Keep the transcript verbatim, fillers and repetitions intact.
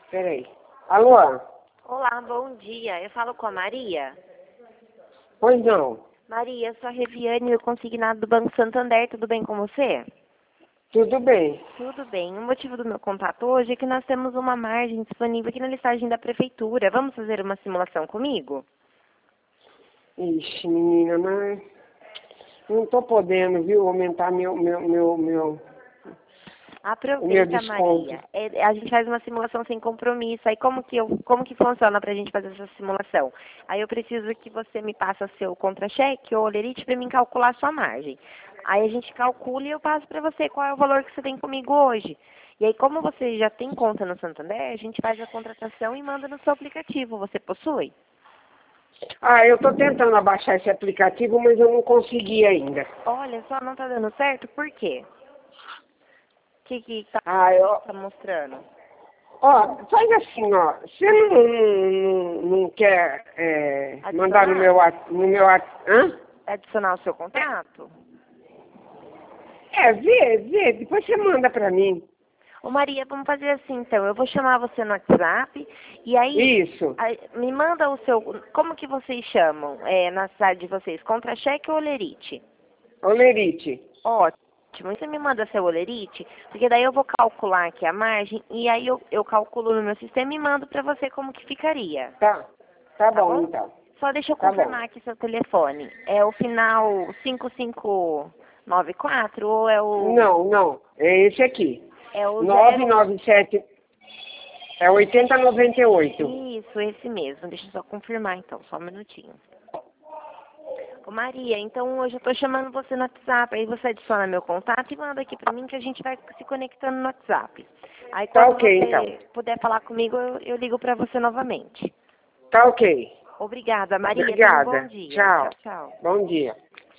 Peraí. Alô? Olá, bom dia. Eu falo com a Maria. Pois não. Maria, eu sou a Reviane, eu consignado do Banco Santander. Tudo bem com você? Tudo bem. Tudo bem. O motivo do meu contato hoje é que nós temos uma margem disponível aqui na listagem da prefeitura. Vamos fazer uma simulação comigo? Ixi, menina, mas não tô podendo, viu, aumentar meu, meu, meu, meu, o meu Aproveita, desconto. Maria. É, a gente faz uma simulação sem compromisso. Aí como que, eu, como que funciona para a gente fazer essa simulação? Aí eu preciso que você me passe seu contra-cheque ou olerite para mim calcular a sua margem. Aí a gente calcula e eu passo para você qual é o valor que você tem comigo hoje. E aí, como você já tem conta no Santander, a gente faz a contratação e manda no seu aplicativo. Você possui? Ah, eu tô tentando abaixar esse aplicativo, mas eu não consegui ainda. Olha, só não tá dando certo, por quê? O que que tá, Ah, eu... tá mostrando? Ó, faz assim, ó. Você não, não, não quer é, mandar no Adicionar? meu... at- No meu at- hã? Adicionar o seu contato? É, vê, vê. Depois você manda pra mim. Ô Maria, vamos fazer assim então. Eu vou chamar você no WhatsApp e aí, Isso. aí me manda o seu. Como que vocês chamam é, na cidade de vocês? Contra-cheque ou olerite? Olerite. Ótimo. Você me manda seu olerite, porque daí eu vou calcular aqui a margem e aí eu, eu calculo no meu sistema e mando pra você como que ficaria. Tá. Tá Tá bom, bom? então. Só deixa eu Tá bom. confirmar aqui seu telefone. É o final cinco cinco nove quatro ou é o. Não, não. É esse aqui. É o nove zero. nove sete é oitenta noventa e oito. Isso, esse mesmo. Deixa eu só confirmar então, só um minutinho. Ô Maria, então hoje eu tô chamando você no WhatsApp, aí você adiciona meu contato e manda aqui pra mim que a gente vai se conectando no WhatsApp. Aí Tá quando ok, você então. puder falar comigo, eu, eu ligo pra você novamente. Tá ok. Obrigada, Maria. Tenha um bom Obrigada. dia. Tchau. Tchau, tchau. Bom dia.